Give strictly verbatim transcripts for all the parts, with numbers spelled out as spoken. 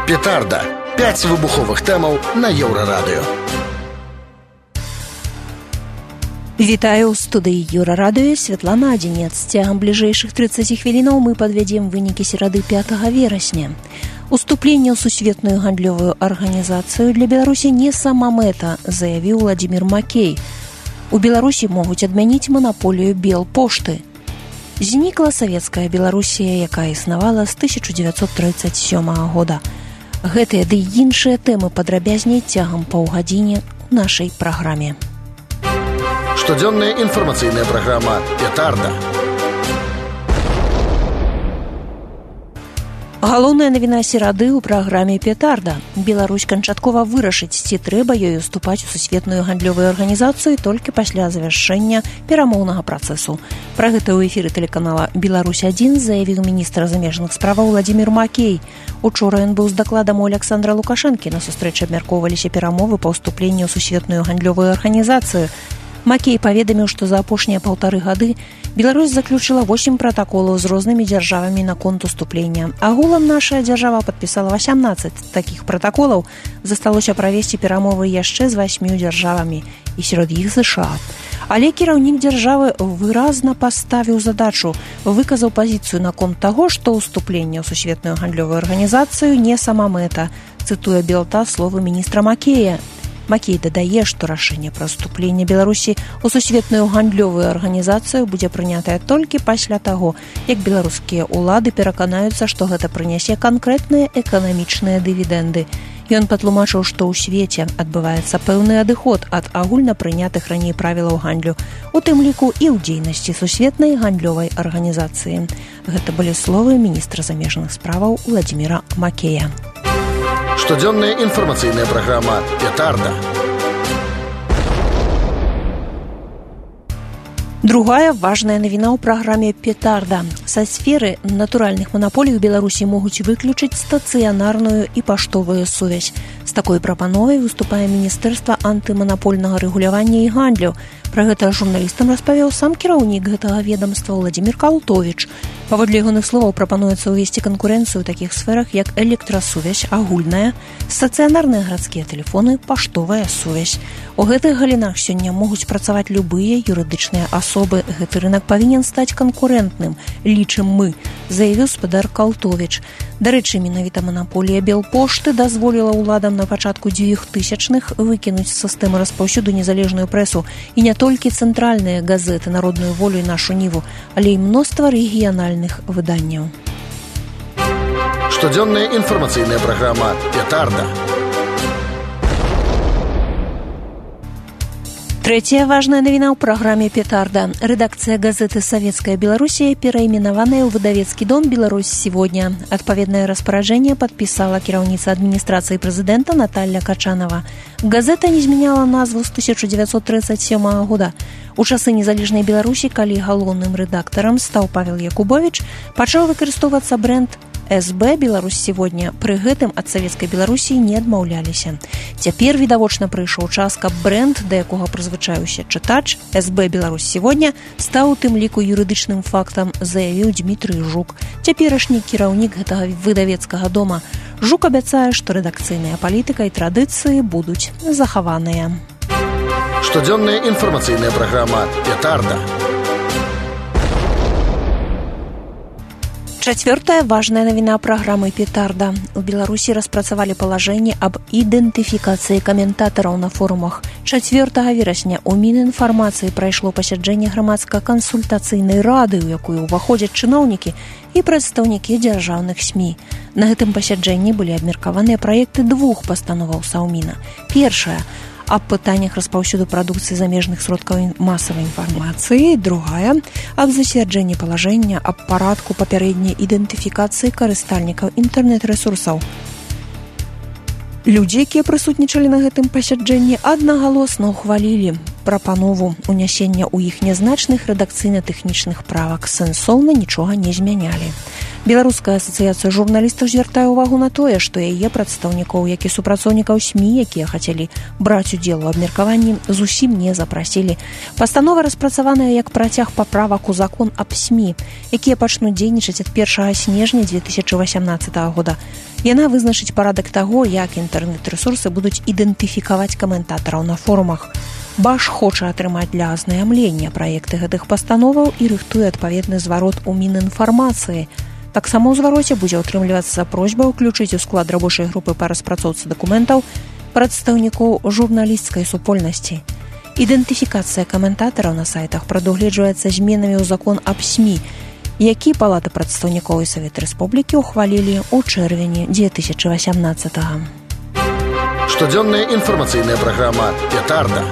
Петарда. Пяць выбуховых тэмаў на Еўрарадыё. Вітаю ў студыі Еўрарадыё, Святлана Адзінец. Цягам бліжэйшых трыццаці хвілінаў мы падвядзем вынікі серады пятага верасня. Уступленне ў сусветную гандлёвую арганізацыю для Беларусі не сама мэта, заявіў Владзімір Макей. У Беларусі могуць адмяніць манаполію Белпошты. Знікла савецкая Беларусія, якая існавала з тысяча дзевяцьсот трыццаць сёмага года. Гэтыя ды іншыя тэмы падрабязней цягам паўгадзіны ў нашай праграме. Штодзённая інфармацыйная праграма «Петарда». Галоўная навіна серады ў праграме «Петарда». Беларусь канчаткова вырашыць, ці трэба ёй уступаць у сусветную гандлёвую арганізацыю толькі пасля завяршэння перамоўнага працэсу. Пра гэта ў эфіры тэлеканала «Беларусь адзін» заявіў міністр замежных справаў Владзімір Макей. Учора ён быў з дакладам у Аляксандра Лукашэнкі. На сустрэчы абмяркоўваліся перамовы па ўступленні ў сусветную гандлёвую арганізацыю. Макей паведаміў, што за апошнія паўтары гады Беларусь заключыла восем пратаколаў з рознымі дзяржавамі наконт уступлення. Агулам наша дзяржава падпісала васямнаццаць такіх пратаколаў. Засталося правесці перамовы яшчэ з васьмю дзяржавамі, і сярод іх ЗША. Але кіраўнік дзяржавы выразна паставіў задачу, выказаў пазіцыю наконт таго, што ўступленне ў сусветную гандлёвую арганізацыю не сама мэта. Цытуе Белта словы міністра Макея. Макей дадае, што рашэнне пра ўступленне Беларусі ў сусветную гандлёвую арганізацыю будзе прынятае толькі пасля таго, як беларускія ўлады пераканаюцца, што гэта прынясе канкрэтныя эканамічныя дывідэнды. Ён патлумачыў, што ў свеце адбываецца пэўны адыход ад агульна прынятых раней правілаў гандлю, у тым ліку і ў дзейнасці сусветнай гандлёвай арганізацыі. Гэта былі словы міністра замежных справаў Владзіміра Макея. Штодзённая інфармацыйная праграма «Петарда». Другая важная навіна ў праграме «Петарда». Са сферы натуральных манаполій у Беларусі могуць выключыць стацыянарную і паштовую сувязь. З такой прапановай выступае Міністэрства антыманапольнага рэгулявання і гандлю. Пра гэта журналістам распавёў сам кіраўнік гэтага ведамства Владзімір Калтовіч. Паводле ягоных словаў прапануецца ўвесці канкурэнцыю ў такіх сферах, як электрасувязь, агульная, стацыянарныя гарадскія тэлефоны, паштовая сувязь. У гэтых галінах сёння могуць працаваць любыя юрыдычныя асобы. Гэты рынак павінен стаць канкурэнтным, лічым мы, заявіў спадар Калтовіч. Дарэчы, менавіта манаполія Белпошты дазволіла ўладам на пачатку дзвюхтысячных выкінуць з сістэмы распаўсюду незалежную прэсу і не толькі цэнтральныя газеты «Народную волю» і «Нашу Ніву», але і мноства рэгіянальных выданняў. Штодзённая інфармацыйная праграма «Петарда». Трэцяя важная навіна ў праграме «Петарда». Рэдакцыя газеты «Савецкая Беларусія» перайменаваная ў выдавецкі дом «Беларусь сегодня». Адпаведнае распараджэнне падпісала кіраўніца адміністрацыі прэзідэнта Наталья Качанова. Газета не змяняла назву з тысяча дзевяцьсот трыццаць сёмага года. У часы незалежнай Беларусі, калі галоўным рэдактарам стаў Павел Якубовіч, пачаў выкарыстоўвацца брэнд СБ «Беларусь сегодня». Пры гэтым ад савецкай Беларусі не адмаўляліся. Цяпер, відавочна, прыйшоў час, каб брэнд, да якога прызвычаюся чытач, СБ «Беларусь сегодня», стаў у тым ліку юрыдычным фактам, заявіў Дмітрый Жук, цяперашні кіраўнік гэтага выдавецкага дома. Жук абяцае, што рэдакцыйная палітыка і традыцыі будуць захаваныя. Штодзённая інфармацыйная праграма «Петарда». Чацвёртая важная навіна праграмы «Петарда». У Беларусі распрацавалі палажэнне аб ідэнтыфікацыі каментатараў на форумах. чацвёртага верасня ў Мінінфармацыі прайшло пасяджэнне грамадска-кансультацыйнай рады, у якую ўваходзяць чыноўнікі і прадстаўнікі дзяржаўных СМІ. На гэтым пасяджэнні былі абмеркаваныя праекты двух пастановаў Саўміна. Першая – аб пытаннях распаўсюду прадукцыі замежных сродкаў масавай інфармацыі, другая – аб зацвярджэнні палажэння аб парадку папярэдняй ідэнтыфікацыі карыстальнікаў інтэрнэт-рэсурсаў. Людзі, якія прысутнічалі на гэтым пасяджэнні, аднагалосна ўхвалілі прапанову унясення ў іх нязначных рэдакцыйна-тэхнічных правак, сэнсоўна нічога не змянялі. Беларуская асацыяцыя журналістаў звяртае ўвагу на тое, што яе прадстаўнікоў, як і супрацоўнікаў СМІ, якія хацелі браць удзел у абмеркаванні, зусім не запрасілі. Пастанова распрацаваная як працяг паправак у закон аб СМІ, якія пачнуць дзейнічаць ад першага снежня дзве тысячы васямнаццатага года. Яна вызначыць парадак таго, як інтэрнэт-рэсурсы будуць ідэнтыфікаваць каментатараў на форумах. Баш хоча атрымаць для азнаямлення праекты гэтых пастановаў і рыхтуе адпаведны зварот у Мінінфармацыі. Таксама ў звароце будзе ўтрымлівацца просьба ўключыць у склад рабочай групы па распрацоўцы дакументаў прадстаўнікоў журналісцкай супольнасці. Ідэнтыфікацыя каментатараў на сайтах прадугледжваецца зменамі ў закон аб СМІ, які Палата прадстаўнікоў і Савет Рэспублікі ўхвалілі ў чэрвені дзве тысячы васямнаццатага. Штодзённая інфармацыйная праграма «Петарда».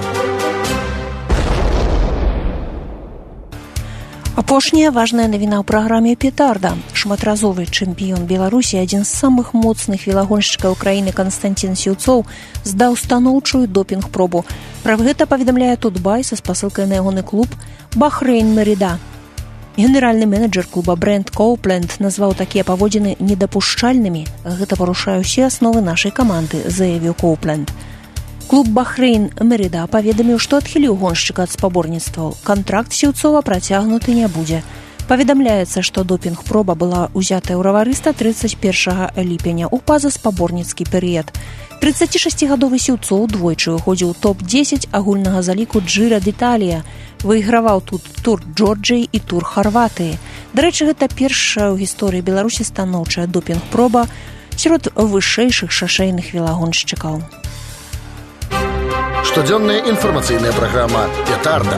Апошняя важная навіна ў праграме «Петарда». Шматразовы чэмпіён Беларусі, адзін з самых моцных велагоншчыкаў краіны Канстанцін Сіўцоў, здаў станоўчую допінг-пробу. Пра гэта паведамляе Тутбай са спасылкай на ягоны клуб «Бахрэйн Мерида». Генеральны менеджер клуба Брэнд Коупленд назваў такія паводзіны недапушчальнымі. Гэта парушае ўсе асновы нашай каманды, заявіў Коупленд. Клуб «Бахрэйн Мерида» паведаміў, што адхіліў гоншчыка ад спаборніцтваў. Кантракт Сіўцова працягнуты не будзе. Паведамляецца, што допінг-проба была ўзятая ў раварыста трыццаць першага ліпеня ў пазаспаборніцкі перыяд. трыццацішасцігадовы Сіўцоў двойчы выходзіў у топ дзесяць агульнага заліку Джира д'Італія. Выйграваў тут тур Джорджыі і тур Харватыі. Дарэчы, гэта першая ў гісторыі Беларусі станоўчая допінг-проба сярод вышэйшых шашэйных велагоншчыкаў. Штодзённая інфармацыйная праграма «Петарда».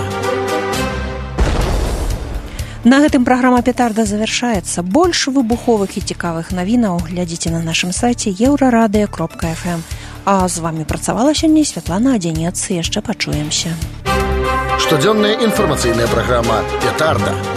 На гэтым праграма «Петарда» завяршаецца. Больш выбуховых і цікавых навінаў глядзіце на нашым сайце еўрарадыё кропка эф эм. А з вамі працавала сёння Святлана Адзянец. Яшчэ пачуемся. Штодзённая інфармацыйная праграма «Петарда».